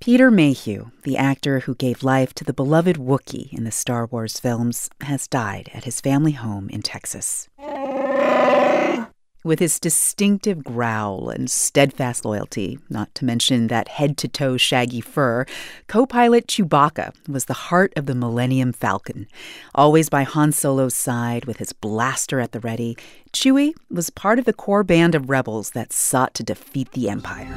Peter Mayhew, the actor who gave life to the beloved Wookiee in the Star Wars films, has died at his family home in Texas. With his distinctive growl and steadfast loyalty, not to mention that head-to-toe shaggy fur, co-pilot Chewbacca was the heart of the Millennium Falcon. Always by Han Solo's side with his blaster at the ready, Chewie was part of the core band of rebels that sought to defeat the Empire.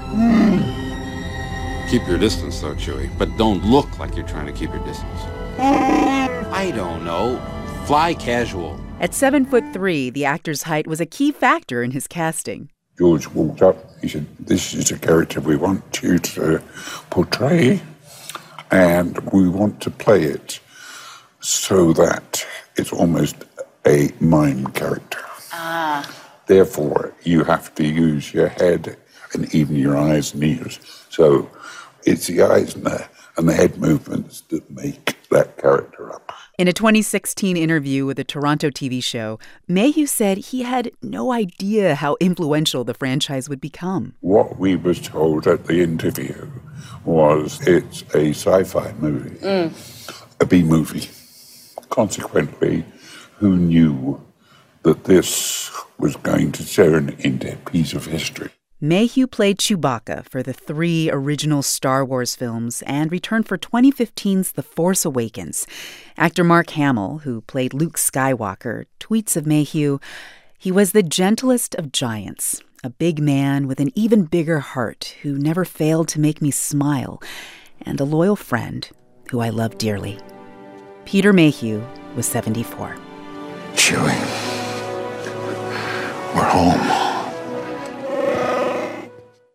Keep your distance, though, Chewie, but don't look like you're trying to keep your distance. I don't know. Fly casual. At 7'3", the actor's height was a key factor in his casting. George walked up. He said, "This is a character we want you to portray, and we want to play it so that it's almost a mime character. Therefore, you have to use your head and even your eyes and ears. So it's the eyes and the head movements that make that character up." In a 2016 interview with a Toronto TV show, Mayhew said he had no idea how influential the franchise would become. What we was told at the interview was it's a sci-fi movie, a B-movie. Consequently, who knew that this was going to turn into a piece of history? Mayhew played Chewbacca for the 3 original Star Wars films and returned for 2015's The Force Awakens. Actor Mark Hamill, who played Luke Skywalker, tweets of Mayhew, "He was the gentlest of giants, a big man with an even bigger heart who never failed to make me smile, and a loyal friend who I love dearly." Peter Mayhew was 74. Chewie, we're home.